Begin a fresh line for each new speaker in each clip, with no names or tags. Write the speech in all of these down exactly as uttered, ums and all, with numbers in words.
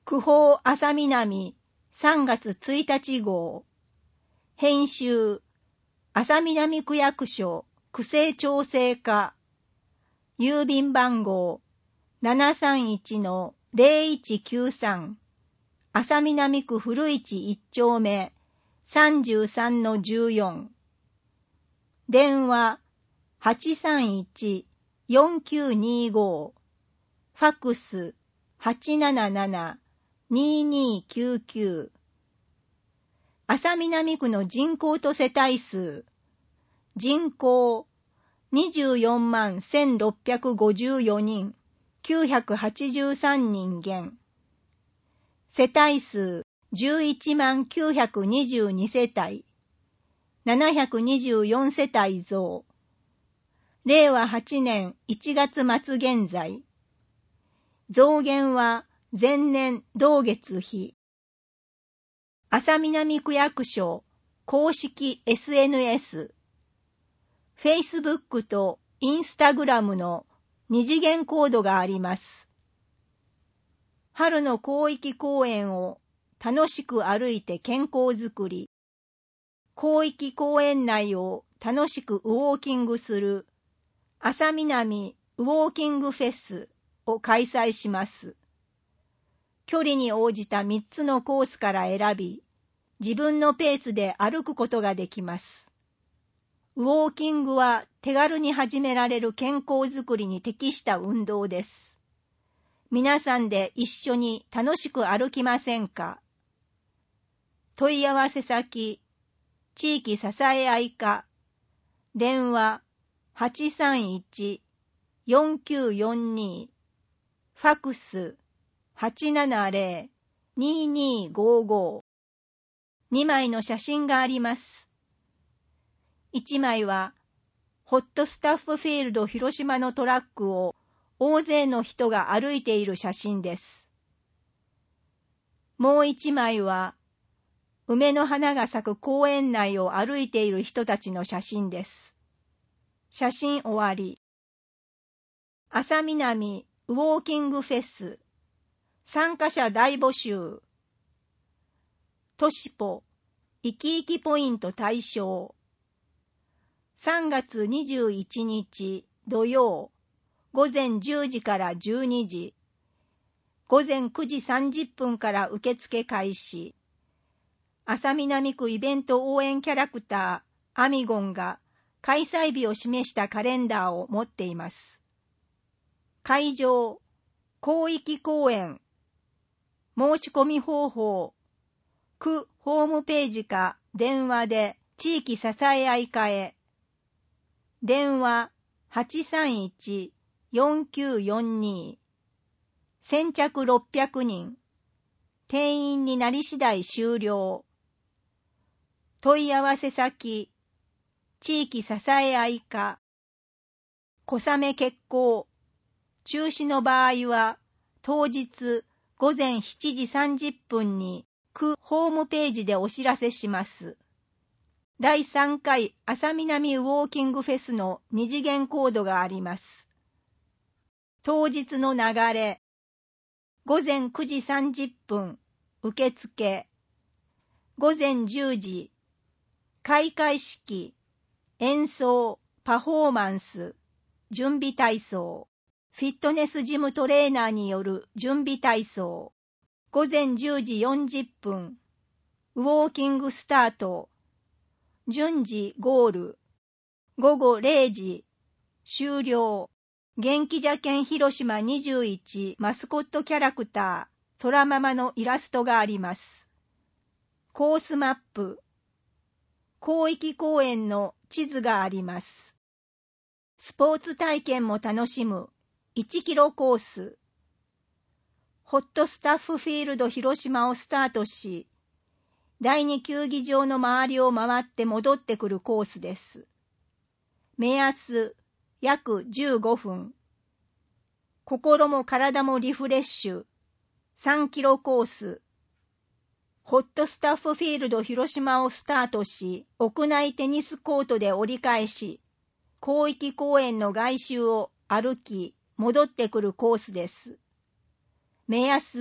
区報朝南さんがつついたち号。編集朝南区役所区政調整課。郵便番号 ななさんいちのゼロいちきゅうさん。朝南区古市いっちょうめ さんじゅうさんのじゅうよん。電話 はちさんいちよんきゅうにご。ファックス はちななななににきゅうきゅう。朝南区の人口と世帯数。人口にじゅうよんまんせんろっぴゃくごじゅうよにん、きゅうひゃくはちじゅうさんにん減。世帯数じゅういちまんきゅうひゃくにじゅうにせたい、ななひゃくにじゅうよんせたい増。れいわはちねんいちがつまつ現在。増減は前年同月比。朝南区役所公式 エスエヌエス、Facebook と Instagram の二次元コードがあります。春の広域公園を楽しく歩いて健康づくり。広域公園内を楽しくウォーキングする朝南ウォーキングフェスを開催します。距離に応じたみっつのコースから選び、自分のペースで歩くことができます。ウォーキングは手軽に始められる健康づくりに適した運動です。皆さんで一緒に楽しく歩きませんか？問い合わせ先、地域支え合い課、電話 はちさんいちよんきゅうよんに、ファクス はちななゼロににごご。にまいの写真があります。いちまいは、ホットスタッフフィールド広島のトラックを大勢の人が歩いている写真です。もういちまいは、梅の花が咲く公園内を歩いている人たちの写真です。写真終わり。朝南ウォーキングフェス。参加者大募集。都市ポ、いきいきポイント対象。さんがつにじゅういちにち土曜、ごぜんじゅうじからじゅうにじ、ごぜんくじさんじゅっぷんから受付開始。朝南区イベント応援キャラクターアミゴンが開催日を示したカレンダーを持っています。会場、広域公演。申し込み方法、区ホームページか電話で地域支え合い課へ。電話 はちさんいちよんきゅうよんに。先着ろっぴゃくにん。定員になり次第終了。問い合わせ先、地域支え合い課。小雨決行。中止の場合は、当日ごぜんしちじさんじゅっぷんに区ホームページでお知らせします。だいさんかい朝南ウォーキングフェスの二次元コードがあります。当日の流れ。ごぜんくじさんじゅっぷん、受付。ごぜんじゅうじ、開会式、演奏、パフォーマンス、準備体操。フィットネスジムトレーナーによる準備体操。ごぜんじゅうじよんじゅっぷん、ウォーキングスタート。順次ゴール。ごごれいじ、終了。元気じゃけん広島にじゅういちマスコットキャラクター、そらままのイラストがあります。コースマップ。広域公園の地図があります。スポーツ体験も楽しむいちキロコース。ホットスタッフフィールド広島をスタートし、だいに球技場の周りを回って戻ってくるコースです。目安、約じゅうごふん。心も体もリフレッシュ、さんキロコース。ホットスタッフフィールド広島をスタートし、屋内テニスコートで折り返し、広域公園の外周を歩き、戻ってくるコースです。目安、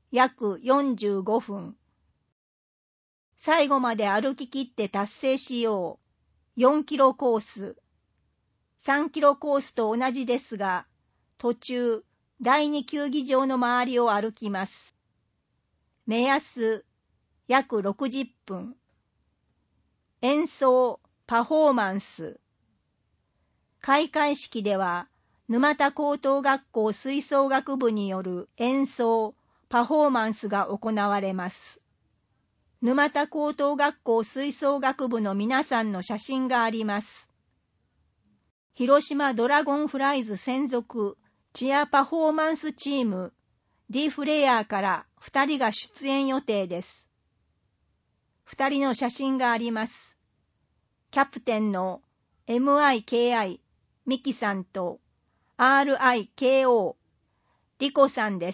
約よんじゅうごふん。最後まで歩き切って達成しよう。よんキロコース。さんキロコースと同じですが、途中、だいに球技場の周りを歩きます。目安、約ろくじゅっぷん。演奏、パフォーマンス。開会式では、沼田高等学校吹奏楽部による演奏、パフォーマンスが行われます。沼田高等学校吹奏楽部の皆さんの写真があります。広島ドラゴンフライズ専属チアパフォーマンスチーム D フレアからふたりが出演予定です。ふたりの写真があります。キャプテンの エムアイケーアイ ミキさんと アールアイケーオー リコさんです。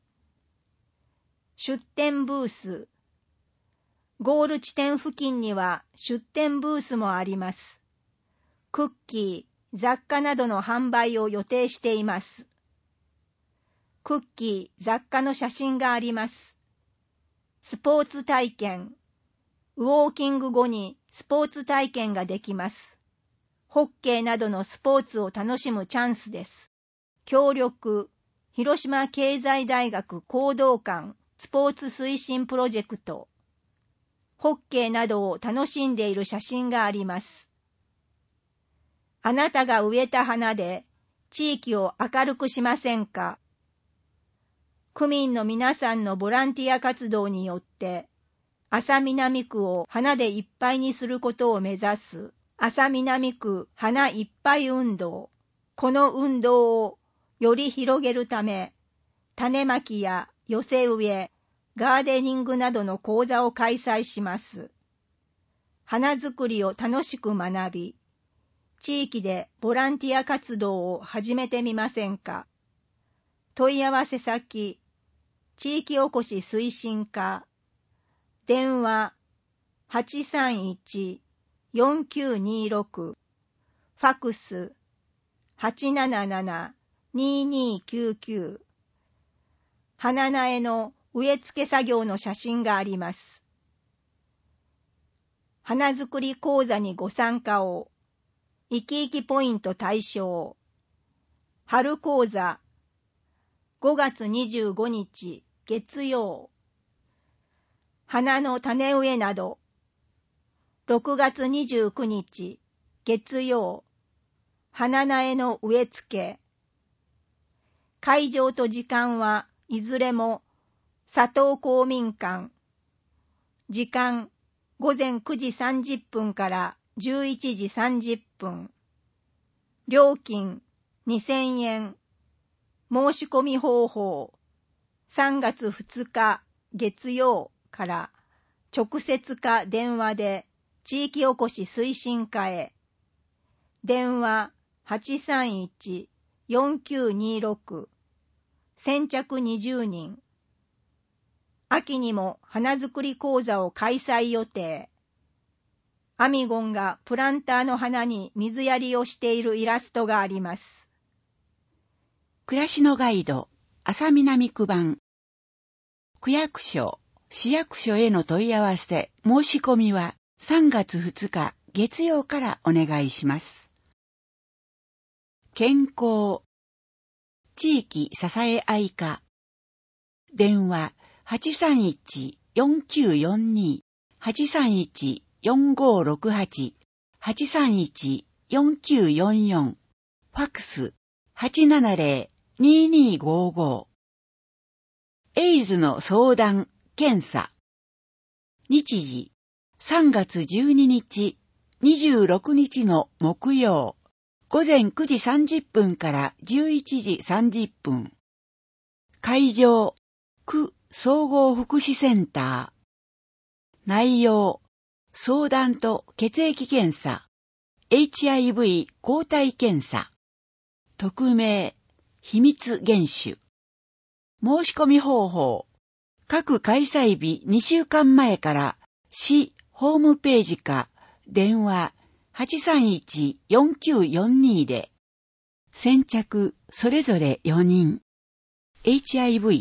出展ブース。ゴール地点付近には出展ブースもあります。クッキー、雑貨などの販売を予定しています。クッキー、雑貨の写真があります。スポーツ体験。ウォーキング後にスポーツ体験ができます。ホッケーなどのスポーツを楽しむチャンスです。協力、広島経済大学講道館スポーツ推進プロジェクト。ホッケーなどを楽しんでいる写真があります。あなたが植えた花で地域を明るくしませんか？区民の皆さんのボランティア活動によって安佐南区を花でいっぱいにすることを目指す安佐南区花いっぱい運動。この運動をより広げるため、種まきや寄せ植え、ガーデニングなどの講座を開催します。花作りを楽しく学び、地域でボランティア活動を始めてみませんか？問い合わせ先、地域おこし推進課、電話 はちさんいち よんきゅうにろく、ファクス はちなななな ににきゅうきゅう。花苗の植え付け作業の写真があります。花作り講座にご参加を。いきいきポイント対象。春講座。ごがつにじゅうごにち月曜。花の種植えなど。ろくがつにじゅうくにち月曜。花苗の植え付け。会場と時間はいずれも佐藤公民館。時間ごぜんくじさんじゅっぷんからじゅういちじさんじゅっぷん。料金にせんえん。申し込み方法。さんがつふつか月曜から直接か電話で地域おこし推進課へ。電話 はちさんいち よんきゅうにろく。先着にじゅうにん。秋にも花作り講座を開催予定。アミゴンがプランターの花に水やりをしているイラストがあります。
暮らしのガイド、安佐南区版。区役所、市役所への問い合わせ、申し込みはさんがつふつか月曜からお願いします。健康、地域支え合い課。電話 はちさんいち よんきゅうよんに はちさんいち よんごろくはち はちさんいち よんきゅうよんよん。ファックス はちななぜろ ににごご。エイズの相談、検査。日時さんがつじゅうににち、にじゅうろくにちの木曜。ごぜんくじさんじゅっぷんからじゅういちじさんじゅっぷん。会場、区総合福祉センター。内容、相談と血液検査、エイチアイブイ 抗体検査。匿名、秘密厳守。申し込み方法。各開催日にしゅうかんまえから市ホームページか電話 はちさんいち よんきゅうよんに で。先着それぞれよにん。エイチアイブイ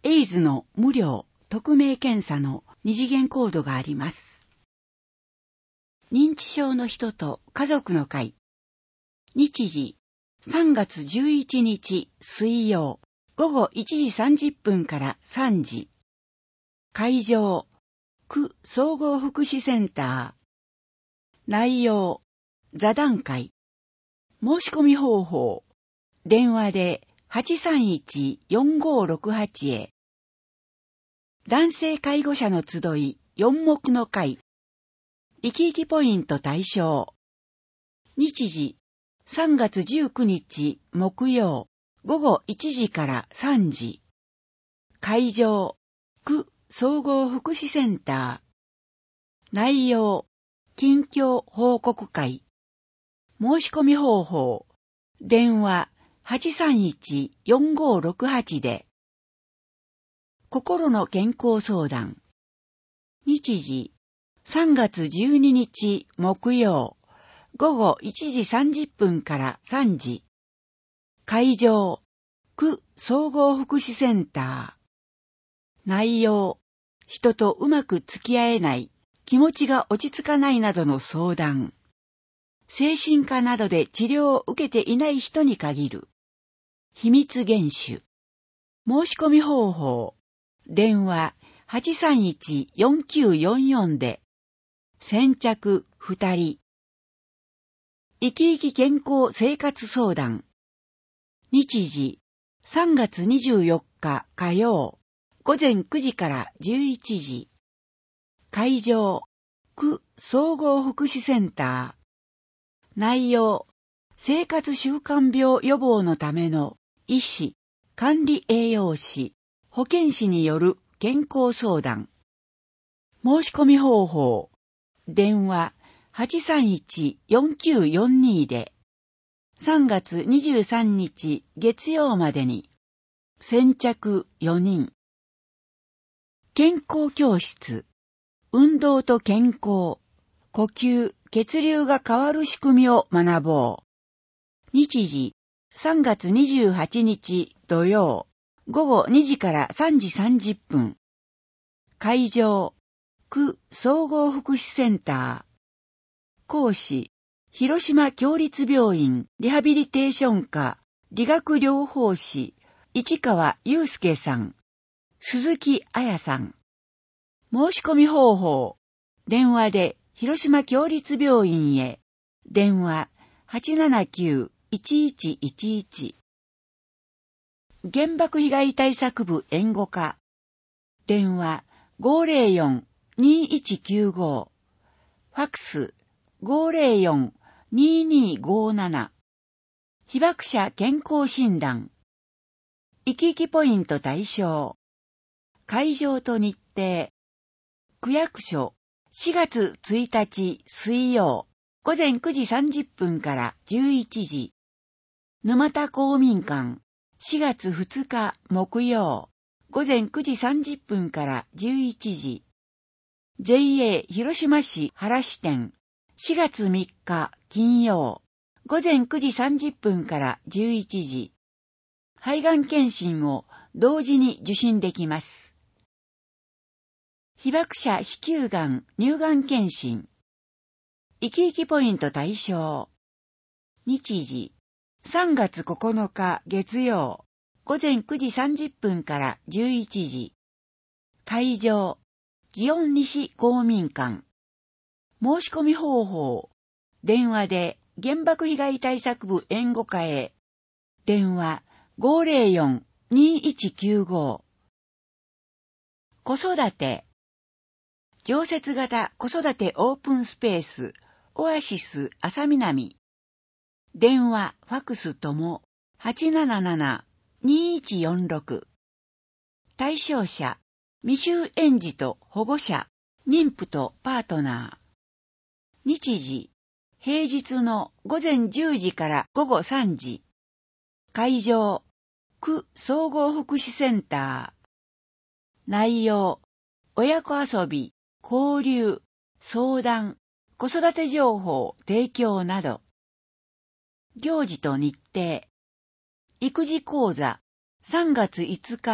エイズの無料、匿名検査の二次元コードがあります。認知症の人と家族の会。日時、さんがつじゅういちにち水曜、ごごいちじさんじゅっぷんからさんじ。会場、区総合福祉センター。内容、座談会。申し込み方法、電話で はちさんいちよんごろくはち へ。男性介護者の集いよん目の会。生き生きポイント対象。日時、さんがつじゅうくにち木曜、ごごいちじからさんじ。会場、区総合福祉センター。内容、近況報告会。申し込み方法、電話 はちさんいちよんごろくはち で。心の健康相談。日時、さんがつじゅうににち木曜、ごごいちじさんじゅっぷんからさんじ。会場、区総合福祉センター。内容、人とうまく付き合えない、気持ちが落ち着かないなどの相談。精神科などで治療を受けていない人に限る。秘密厳守。申し込み方法。電話 はちさんいちよんきゅうよんよん で。先着ふたり。生き生き健康生活相談。日時、さんがつにじゅうよっか火曜、ごぜんくじからじゅういちじ。会場、区総合福祉センター。内容、生活習慣病予防のための医師、管理栄養士、保健師による健康相談。申し込み方法、電話 はちさんいちよんきゅうよんに で、さんがつにじゅうさんにち月曜までに、先着よにん。健康教室、運動と健康、呼吸、血流が変わる仕組みを学ぼう。日時、さんがつにじゅうはちにち土曜、ごごにじからさんじさんじゅっぷん。会場、区総合福祉センター。講師、広島協立病院リハビリテーション科理学療法士、市川祐介さん、鈴木彩さん。申し込み方法、電話で広島協立病院へ。電話 はちななきゅういちいちいちいち。原爆被害対策部援護課。電話 ごーぜろよんにいちきゅうご。ファクス ごーぜろよんにーにーごーなな。被爆者健康診断。生き生きポイント対象。会場と日程。区役所、しがつついたち水曜、ごぜんくじさんじゅっぷんからじゅういちじ。沼田公民館、しがつふつか木曜、ごぜんくじさんじゅっぷんからじゅういちじ。ジェイエー 広島市原支店、しがつみっか金曜、ごぜんくじさんじゅっぷんからじゅういちじ。肺がん検診を同時に受診できます。被爆者子宮がん乳がん検診。生き生きポイント対象。日時、さんがつここのか月曜、ごぜんくじさんじゅっぷんからじゅういちじ。会場、祇園西公民館。申し込み方法、電話で原爆被害対策部援護課へ。電話 ごーぜろよんにいちきゅうご。子育て。常設型子育てオープンスペース、オアシス朝南。電話、ファクスとも はちななななにいちよんろく。対象者、未就園児と保護者、妊婦とパートナー。日時、平日のごぜんじゅうじからごごさんじ。会場、区総合福祉センター。内容、親子遊び、交流、相談、子育て情報提供など。行事と日程。育児講座、さんがついつか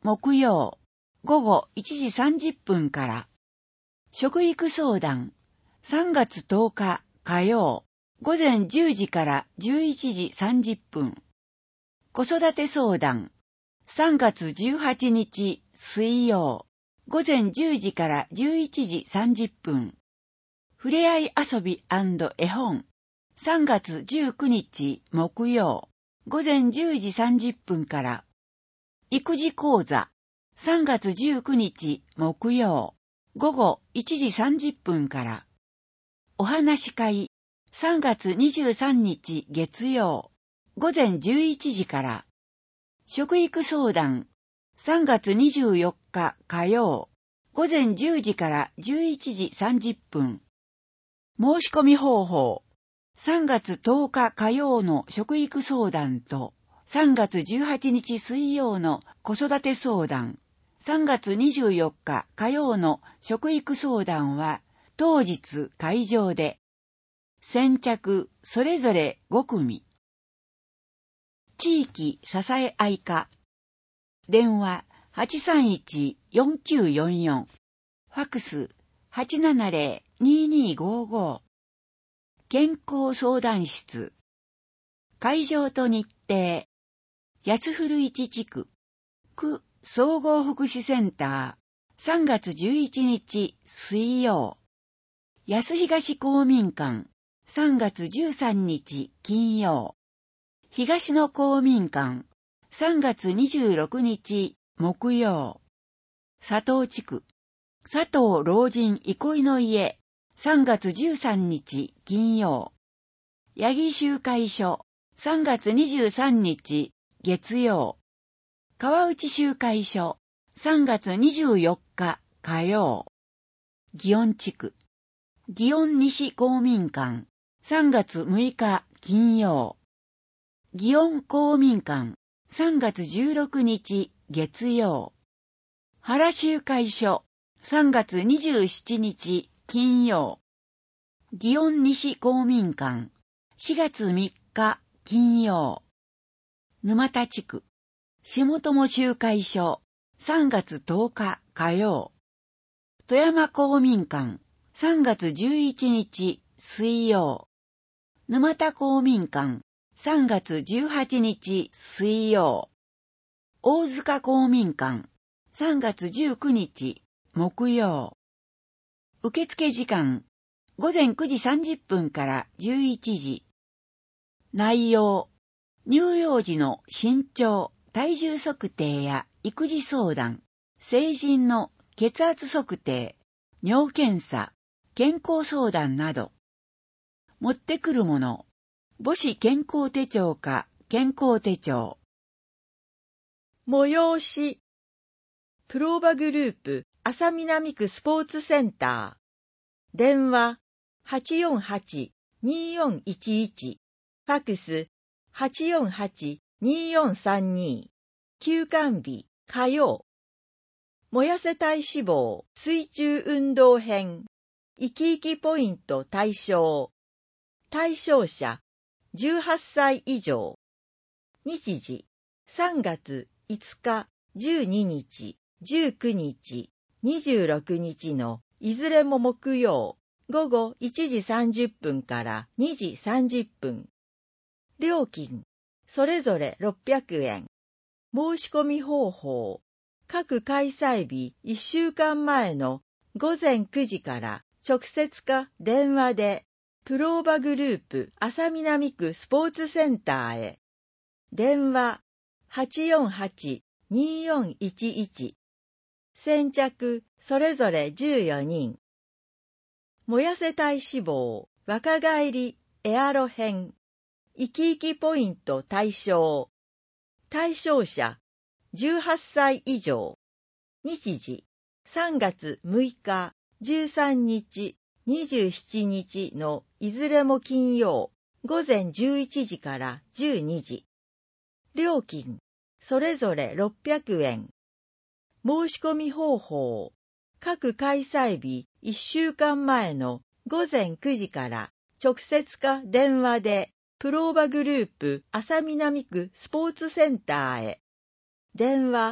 木曜、午後いちじさんじゅっぷんから。食育相談、さんがつとおか火曜、午前じゅうじからじゅういちじさんじゅっぷん。子育て相談、さんがつじゅうはちにち水曜、午前じゅうじからじゅういちじさんじゅっぷん。ふれあい遊び&絵本、さんがつじゅうくにち木曜、午前じゅうじさんじゅっぷんから。育児講座、さんがつじゅうくにち木曜、午後いちじさんじゅっぷんから。お話し会、さんがつにじゅうさんにち月曜、午前じゅういちじから。食育相談、さんがつにじゅうよっか火曜、午前じゅうじからじゅういちじさんじゅっぷん。申し込み方法、さんがつとおか火曜の食育相談と、さんがつじゅうはちにち水曜の子育て相談、さんがつにじゅうよっか火曜の食育相談は、当日会場で。先着それぞれごくみ。地域支え合い課。電話 はちさんいちよんきゅうよんよん。ファクス はちななぜろににごご。健康相談室。会場と日程。安古一地区。区総合福祉センター。さんがつじゅういちにち水曜。安東公民館。さんがつじゅうさんにち金曜。東野公民館。さんがつにじゅうろくにち木曜。佐藤地区。佐藤老人憩いの家。さんがつじゅうさんにち金曜。八木集会所。さんがつにじゅうさんにち月曜。川内集会所。さんがつにじゅうよっか火曜。祇園地区。祇園西公民館。さんがつむいか金曜。祇園公民館。さんがつじゅうろくにち月曜。原集会所。さんがつにじゅうしちにち金曜。祇園西公民館。しがつみっか金曜。沼田地区。下友集会所。さんがつとおか火曜。富山公民館。さんがつじゅういちにち水曜。沼田公民館。さんがつじゅうはちにち水曜。大塚公民館。さんがつじゅうくにち木曜。受付時間。ごぜんくじさんじゅっぷんからじゅういちじ。内容。乳幼児の身長、体重測定や育児相談、成人の血圧測定、尿検査、健康相談など。持ってくるもの。母子健康手帳か健康手帳。
催し。プローバグループ安佐南区スポーツセンター。電話 はちよんはちによんいちいち。ファクス はちよんはちによんさんに。休館日火曜。燃やせ体脂肪水中運動編。生き生きポイント対象。対象者じゅうはっさい以上。日時さんがついつか、じゅうににち、じゅうくにち、にじゅうろくにちのいずれも木曜、午後いちじさんじゅっぷんからにじさんじゅっぷん。料金、それぞれろっぴゃくえん。申し込み方法、各開催日いっしゅうかんまえのごぜんくじから直接か電話で、プローバグループ安佐南区スポーツセンターへ。電話 はちよんはちによんいちいち。先着それぞれじゅうよにん。燃やせ体脂肪若返りエアロ編。生き生きポイント対象。対象者じゅうはっさい以上。日時さんがつむいか、じゅうさんにち、にじゅうしちにちのいずれも金曜、ごぜんじゅういちじからじゅうにじ。料金、それぞれろっぴゃくえん。申し込み方法、各開催日いっしゅうかんまえのごぜんくじから直接か電話で、プローバグループ安佐南区スポーツセンターへ。電話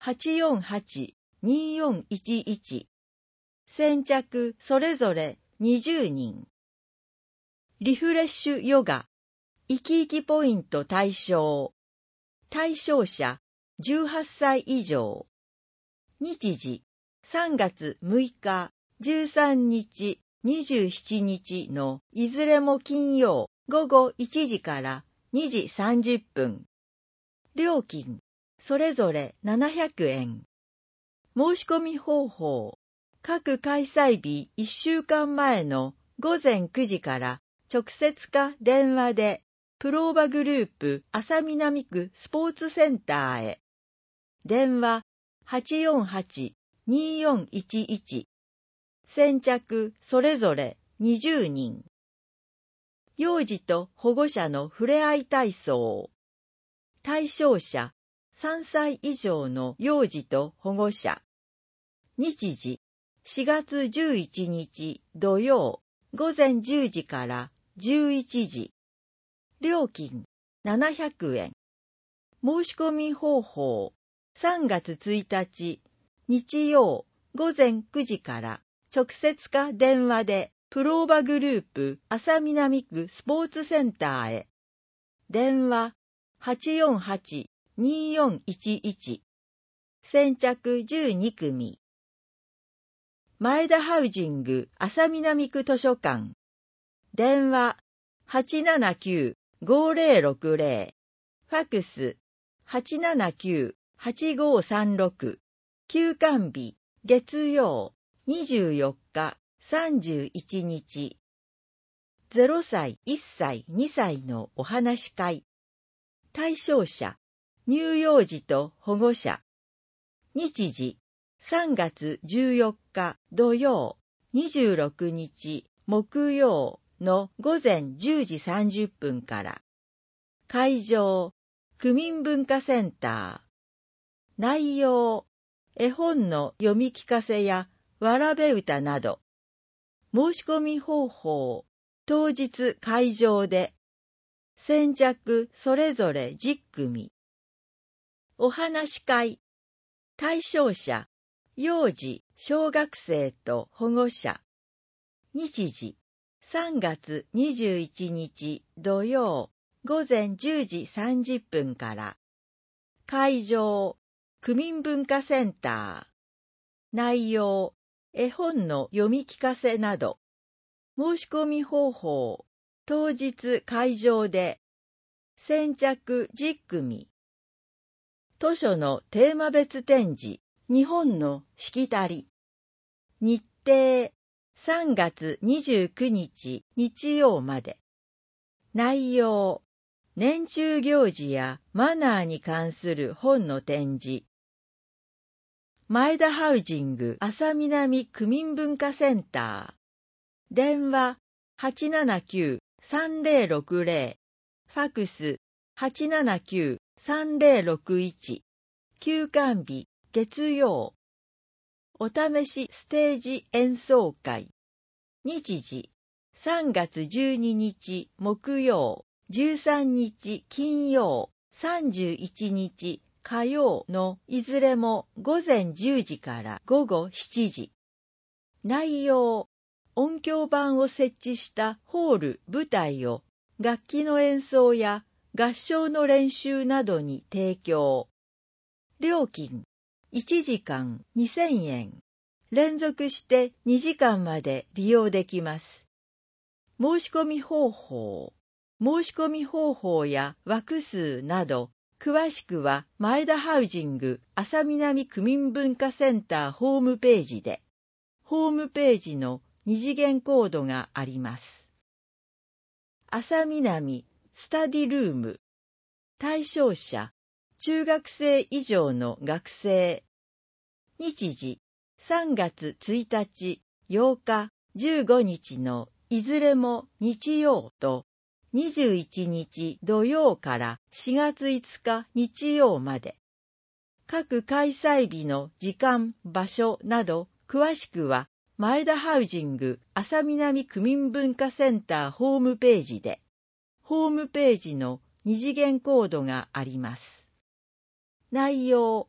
はちよんはち によんいちいち。先着それぞれにじゅうにん。リフレッシュヨガ、生き生きポイント対象。対象者じゅうはっさい以上。日時さんがつむいか、じゅうさんにち、にじゅうしちにちのいずれも金曜ごごいちじからにじさんじゅっぷん。料金それぞれななひゃくえん。申し込み方法、各開催日いっしゅうかんまえのごぜんくじから直接か電話でプローバグループ安佐南区スポーツセンターへ。電話はちよんはち によんいちいち。先着それぞれにじゅうにん。幼児と保護者のふれあい体操。対象者さんさい以上の幼児と保護者。日時しがつじゅういちにち土曜ごぜんじゅうじからじゅういちじ。料金ななひゃくえん。申し込み方法、さんがつついたち日曜ごぜんくじから直接か電話でプローバグループ安佐南区スポーツセンターへ。電話はちよんはち によんいちいち。先着じゅうにくみ。前田ハウジング安佐南区図書館。電話はちななきゅう ごぜろろくぜろ。ファクスはちななきゅう はちごさんろく。休館日月曜にじゅうよっかさんじゅういちにち。ぜろさいいっさいにさいのお話し会。対象者乳幼児と保護者。日時さんがつじゅうよっか土曜にじゅうろくにち木曜のごぜんじゅうじさんじゅっぷんから。会場区民文化センター。内容絵本の読み聞かせやわらべ歌など。申し込み方法、当日会場で。先着それぞれじゅっくみ。お話し会。対象者幼児小学生と保護者。日時さんがつにじゅういちにち土曜ごぜんじゅうじさんじゅっぷんから。会場区民文化センター。内容絵本の読み聞かせなど。申し込み方法、当日会場で。先着じゅっくみ。図書のテーマ別展示、日本のしきたり。日程、さんがつにじゅうくにち日曜まで。内容、年中行事やマナーに関する本の展示。前田ハウジング安佐南区民文化センター。電話はちななきゅう さんぜろろくぜろ。ファクスはちななきゅう さんぜろろくいち。休館日月曜。お試しステージ演奏会。日時さんがつじゅうににち木曜、じゅうさんにち金曜、さんじゅういちにち火曜のいずれもごぜんじゅうじからごごしちじ。内容、音響板を設置したホール・舞台を楽器の演奏や合唱の練習などに提供。料金いちじかんにせんえん。連続してにじかんまで利用できます。申し込み方法、申し込み方法や枠数など、詳しくは前田ハウジング安佐南区民文化センターホームページで、ホームページの二次元コードがあります。安佐南スタディルーム。対象者、中学生以上の学生。日時、さんがつついたち、ようか、じゅうごにちのいずれも日曜と、にじゅういちにち土曜からしがついつか日曜まで。各開催日の時間、場所など詳しくは前田ハウジング安佐南区民文化センターホームページで、ホームページの二次元コードがあります。内容、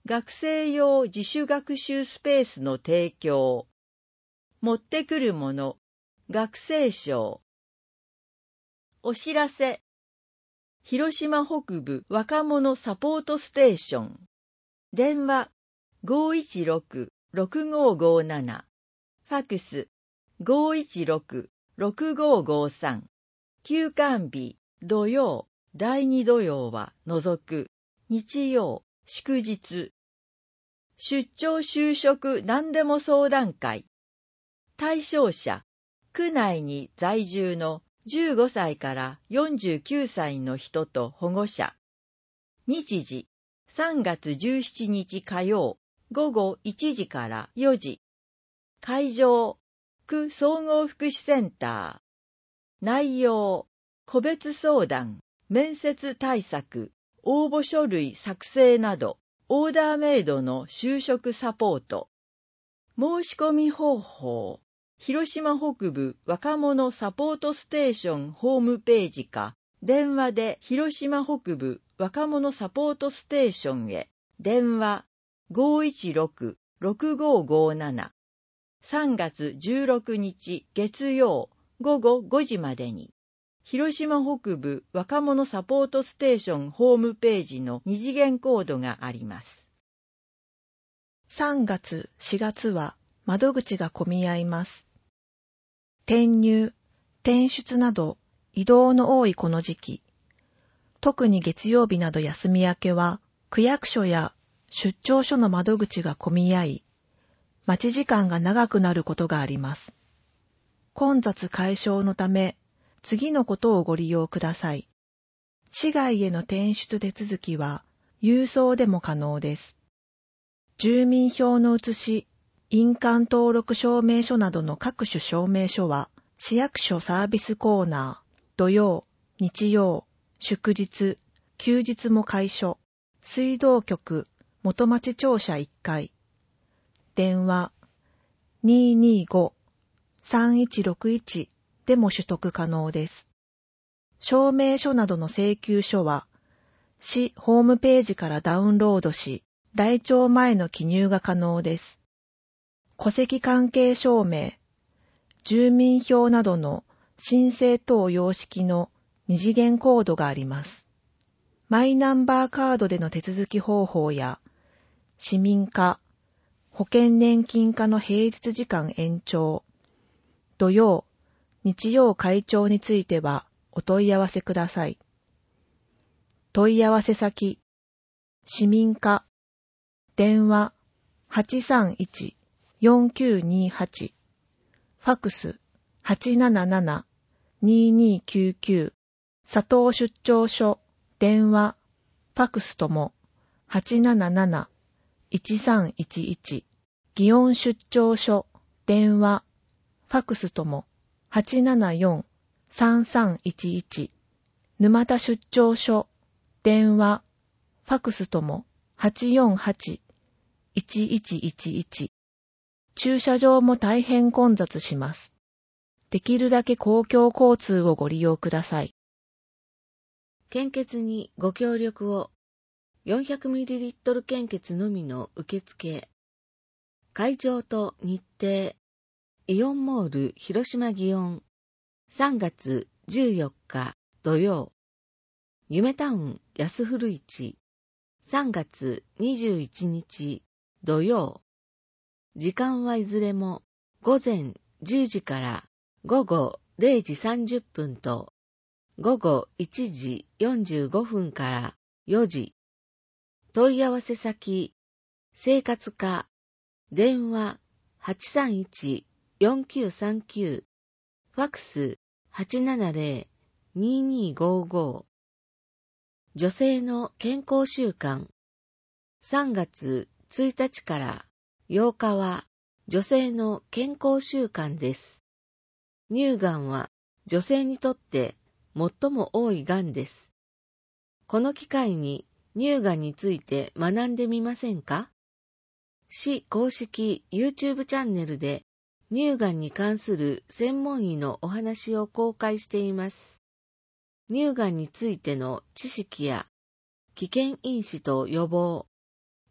学生用自主学習スペースの提供。持ってくるもの、学生証。お知らせ。広島北部若者サポートステーション。電話 ごいちろく ろくごごなな。ファクス ごいちろく ろくごごさん。休館日、土曜、第二土曜は除く。日曜、祝日。出張就職何でも相談会。対象者、区内に在住のじゅうごさいからよんじゅうきゅうさいの人と保護者。日時、さんがつじゅうしちにち火曜、ごごいちじからよじ。会場、区総合福祉センター。内容、個別相談、面接対策、応募書類作成など、オーダーメイドの就職サポート。申し込み方法。広島北部若者サポートステーションホームページか、電話で広島北部若者サポートステーションへ、電話 ごいちろく ろくごごなな。さんがつじゅうろくにち月曜ごごごじまでに、広島北部若者サポートステーションホームページの二次元コードがあります。
さんがつ、しがつは窓口が混み合います。転入、転出など移動の多いこの時期、特に月曜日など休み明けは区役所や出張所の窓口が混み合い、待ち時間が長くなることがあります。混雑解消のため、次のことをご利用ください。市外への転出手続きは郵送でも可能です。住民票の写し、印鑑登録証明書などの各種証明書は、市役所サービスコーナー、土曜、日曜、祝日、休日も開所、水道局、元町庁舎いっかい、電話 にーにーご さんいちろくいち でも取得可能です。証明書などの請求書は、市ホームページからダウンロードし、来庁前の記入が可能です。戸籍関係証明、住民票などの申請等様式の二次元コードがあります。マイナンバーカードでの手続き方法や、市民課、保険年金課の平日時間延長、土曜、日曜開庁についてはお問い合わせください。問い合わせ先、市民課、電話 はちさんいち よんきゅうにはち、ファクス はちなななな にーにーきゅうきゅう、佐藤出張所、電話、ファクスとも はちなななな いちさんいちいち、祇園出張所、電話、ファクスとも はちななよん さんさんいちいち、沼田出張所、電話、ファクスともはちよんはち いちいちいちいち。駐車場も大変混雑します。できるだけ公共交通をご利用ください。
献血にご協力を。よんひゃくミリリットル 献血のみの受付。会場と日程。イオンモール広島祇園。さんがつじゅうよっか土曜。夢タウン安古市。さんがつにじゅういちにち土曜。時間はいずれもごぜんじゅうじからごごれいじさんじゅっぷんとごごいちじよんじゅうごふんからよじ。問い合わせ先、生活課、電話 はちさんいち よんきゅうさんきゅう、ファクス はちななぜろ にーにーごーご。女性の健康習慣。さんがつついたちからようかは女性の健康習慣です。乳がんは女性にとって最も多いがんです。この機会に乳がんについて学んでみませんか？市公式 YouTube チャンネルで乳がんに関する専門医のお話を公開しています。乳がんについての知識や危険因子と予防、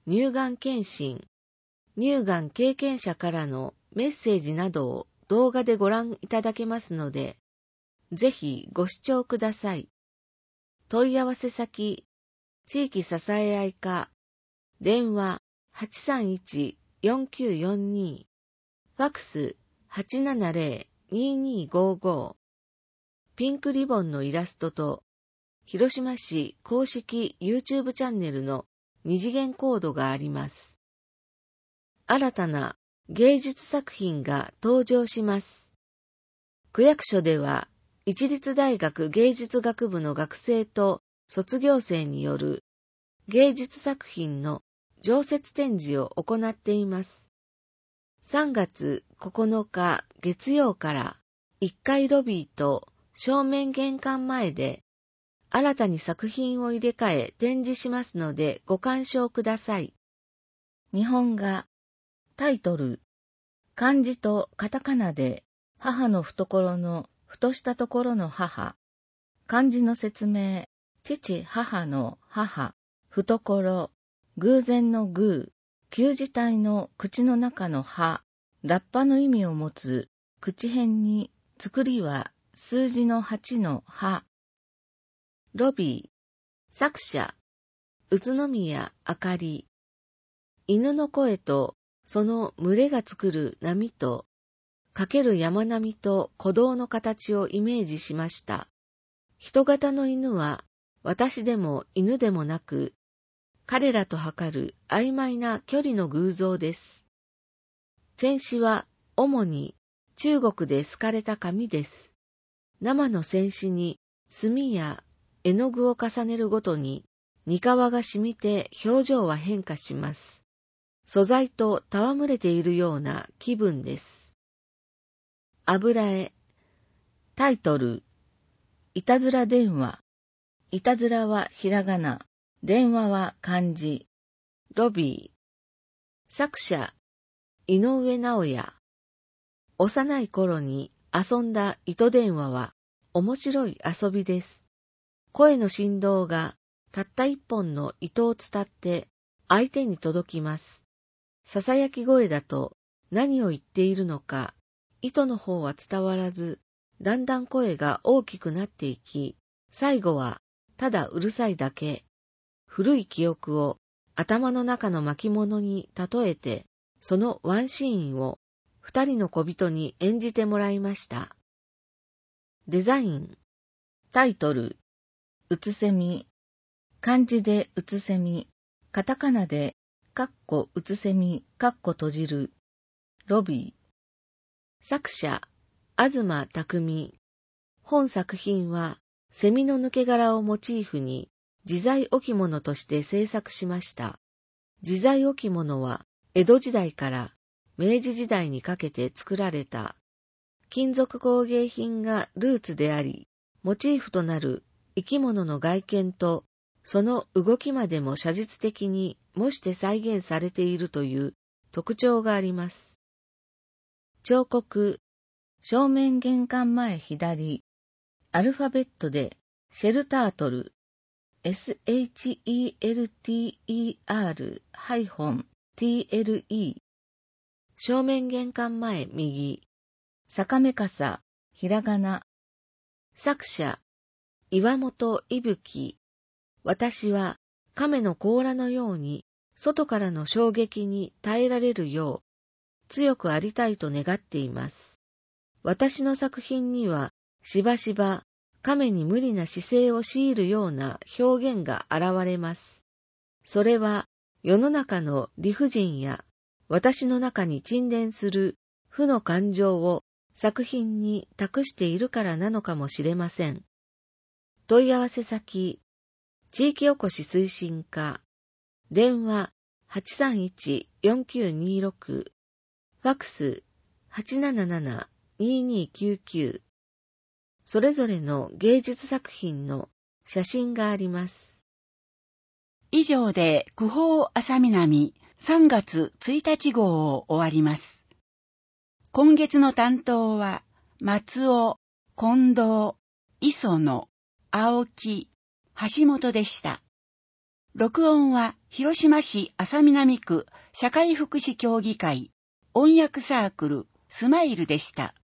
乳がん検診、乳がん経験者からのメッセージなどを動画でご覧いただけますので、ぜひご視聴ください。問い合わせ先、地域支え合い課、電話 はちさんいち よんきゅうよんに、ファクス はちななぜろ ににごご、ピンクリボンのイラストと、広島市公式 YouTube チャンネルの二次元コードがあります。新たな芸術作品が登場します。区役所では、市立大学芸術学部の学生と卒業生による芸術作品の常設展示を行っています。さんがつここのか月曜からいっかいロビーと正面玄関前で新たに作品を入れ替え展示しますのでご鑑賞ください。日本画、タイトル、漢字とカタカナで母の懐のふとしたところの母、漢字の説明、父母の母、懐、偶然の偶、旧字体の口の中の歯、ラッパの意味を持つ口辺に作りは数字のはちの歯。ロビー、作者、宇都宮あかり。犬の声とその群れが作る波と、かける山並みと鼓動の形をイメージしました。人型の犬は私でも犬でもなく、彼らと測る曖昧な距離の偶像です。線紙は主に中国ですかれた紙です。生の線紙に墨や絵の具を重ねるごとにに皮が染みて表情は変化します。素材と戯れているような気分です。油絵、タイトル、いたずら電話。いたずらはひらがな、電話は漢字。ロビー、作者、井上直也。幼い頃に遊んだ糸電話は面白い遊びです。声の振動がたった一本の糸を伝って相手に届きます。ささやき声だと何を言っているのか、糸の方は伝わらず、だんだん声が大きくなっていき、最後はただうるさいだけ。古い記憶を頭の中の巻物に例えて、そのワンシーンを二人の小人に演じてもらいました。デザイン、タイトル、うつせみ。漢字でうつせみ、カタカナでかっこうつせみ、かっこ閉じる。ロビー。作者、東匠。本作品は、セミの抜け殻をモチーフに、自在置物として制作しました。自在置物は、江戸時代から明治時代にかけて作られた、金属工芸品がルーツであり、モチーフとなる生き物の外見と、その動きまでも写実的に模して再現されているという特徴があります。彫刻、正面玄関前左、アルファベットでシェルタートル、エスエイチイーエルティーイーアール ハイフン ティーエルイー、正面玄関前右、坂目傘、ひらがな。作者、岩本伊吹。私は亀の甲羅のように外からの衝撃に耐えられるよう強くありたいと願っています。私の作品にはしばしば亀に無理な姿勢を強いるような表現が現れます。それは世の中の理不尽や私の中に沈殿する負の感情を作品に託しているからなのかもしれません。問い合わせ先、地域おこし推進課、電話 はちさんいち よんきゅうにろく、ファクス はちなななぜろ ににきゅうきゅう、それぞれの芸術作品の写真があります。
以上で区報朝南さんがつついたち号を終わります。今月の担当は松尾、近藤、磯野、青木、橋本でした。 録音は広島市安佐南区社会福祉協議会音訳サークルスマイルでした。